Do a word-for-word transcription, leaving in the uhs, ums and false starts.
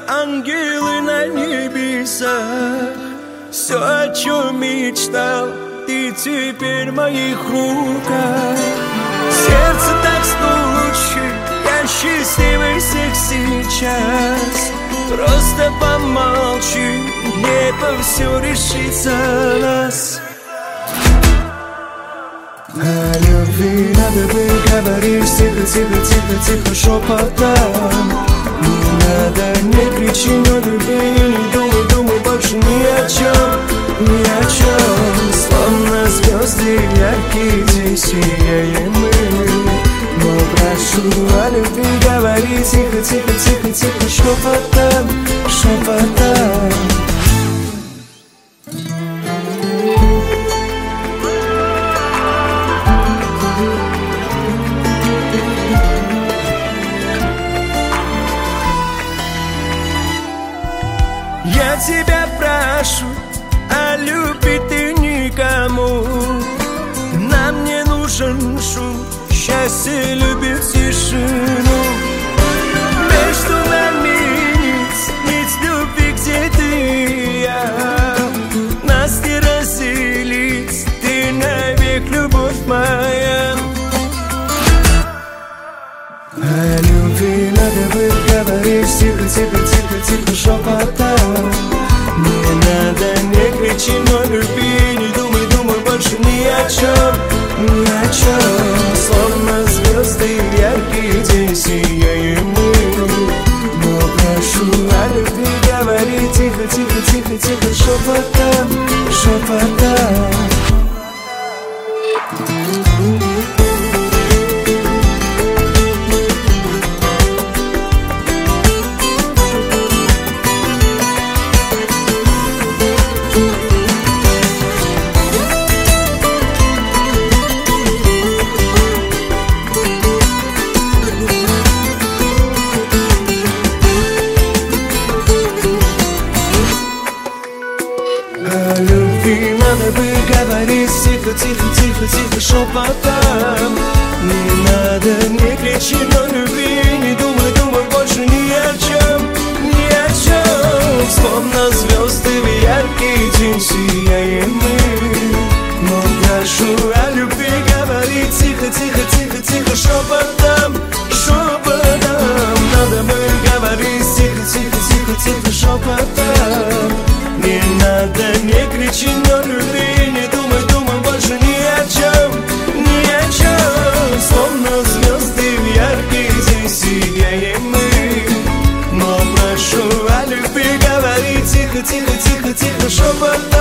ангелы на небесах. Все, о чем мечтал, ты теперь в моих руках. Сердце так стучит, я счастливый всех сейчас. Просто помолчи, небо все решится нас. О любви надо бы говорить тихо, тихо, тихо, тихо, шепотом. Не надо, не кричи, но люби, не думай, думай больше ни о чем, ни о чем. Словно звезды яркие день сияем мы. Но прошу о любви говори тихо, тихо, тихо, тихо, шепотом, шепотом. Я тебя прошу, а любви ты никому. Нам не нужен шум, счастье любит тишину. Между нами нить, нить любви, где ты и я. Нас не разделить, ты навек любовь моя. О любви надо бы говорить тихо, тихо, тихо, тихо, шепотом. Не надо, не кричи, но люби, не думай, думай больше ни о чем, ни о чем. Словно звезды в яркий день сияем мы. Но прошу о любви говори тихо, тихо, тихо, тихо, шепотом, шепотом. О любви надо бы говорить тихо, тихо, тихо, тихо, шепотом. Не надо, не кричи, но люби, не думай, думай больше ни о чем, ни о чем. Словно звезды в яркий день сияем мы. Но прошу о любви говорить тихо, тихо, тихо, тихо, шепотом, шепотом. Надо бы говорить тихо, тихо, тихо, тихо, шепотом. Не надо, не кричи, но люби, не думай, думай больше ни о чем, ни о чем. Словно звезды в яркий день сияем мы. Но прошу о любви говори тихо, тихо, тихо, тихо, шепотом.